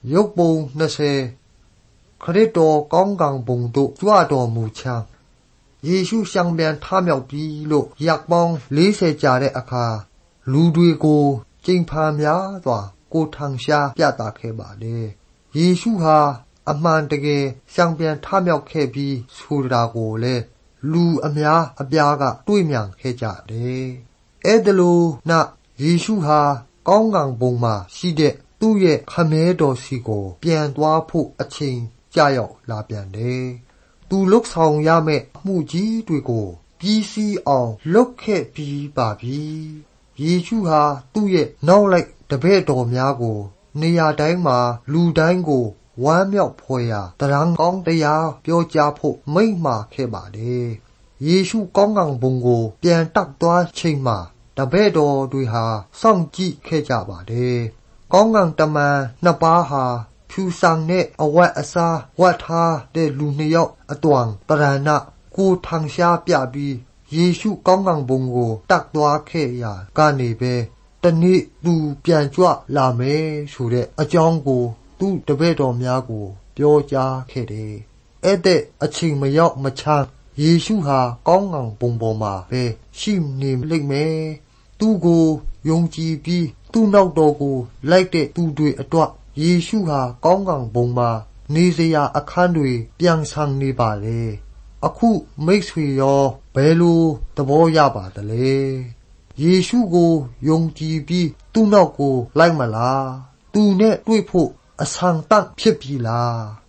ยกปูนาเซคริสโตก้องกังบุงตุจั่วดอมูชางเยซูช่างเบียนท่าမြောက်ပြီလို့อยากมอง40ကြာတဲ့အခါလူတွေကိုကျိန်ဖန်များစွာကိုထန်ရှားပြသခဲ့ပါတယ်။ယေရှုဟာအမှန်တကယ်ရှောင်ပြန်ထမြောက်ခဲ့ပြီးဆိုတာကိုလည်းလူအများအပြားကတွေ့မြင်ခဲ့ကြတယ်။အဲ့ဒါလို့ယေရှုဟာကောင်းကင်ဘုံမှာရှိတဲ့သူ့ရဲ့ခမဲတော်စီကိုပြန်သွားဖို့အချိန်ကြာရောက်လာပြန်တယ်။သူလှုပ်ဆောင်ရမယ့်မှုကြီးတွေကိုပြီးစီးအောင်လုပ်ခဲ့ပြီးပါပြီ။ယေရှုဟာသူ့ရဲ့နောက်လိုက်တပည့်တော်များကိုနေရာတိုင်းမှာလူတိုင်းကိုဝမ်းမြောက်ဖွယ်ရာတရားကောင်းတရားပြောကြားဖို့မိန့်မှာခဲ့ပါတယ်။ယေရှုကောင်းကင်ဘုံကိုပြန်တက်သွားချိန်မှာတပည့်တော်တွေဟာစောင့်ကြည့်ခဲ့ကြပါတယ်။ကောင်းကင်တမန်နှစ်ပါးဟာဖြူဆောင်တဲ့အဝတ်အစားဝတ်ထားတဲ့လူနှစ်ယောက်အသွင်တရဏကိုထန်ရှားပြပြီးယေရှုကောင်းကင်ဘုံကိုတက်သွားခဲ့ရာကနေပဲတနေ့သူပြန်ကြွလာမယ်ဆိုတဲ့အကြောင်းကိုသူ့တပည့်တော်များကိုပြောကြားခဲ့တယ်။အဲ့တဲ့အချိန်မရောက်မချမ်းယေရှုဟာကောင်းကင်ဘုံပေါ်မှာပဲရှိနေလိမ့်မယ်။သူ့ကိုယုံကြည်ပြီးသူ့နောက်တော်ကိုလိုက်တဲ့သူတွေအတွက်ယေရှုဟာကောင်းကင်ဘုံမှာနေစရာအခန်းတွေပြန်ဆောင်နေပါလေ။အခုမိတ်ဆွေရောဘယ်လိုသဘောရပါသလဲ။ယေရှုကိုယုံကြည်ပြီးသူ့နောက်ကိုလိုက်မလား။သူနဲ့တွေ့ဖို့အဆန်တန့်ဖြစ်ပြီလား။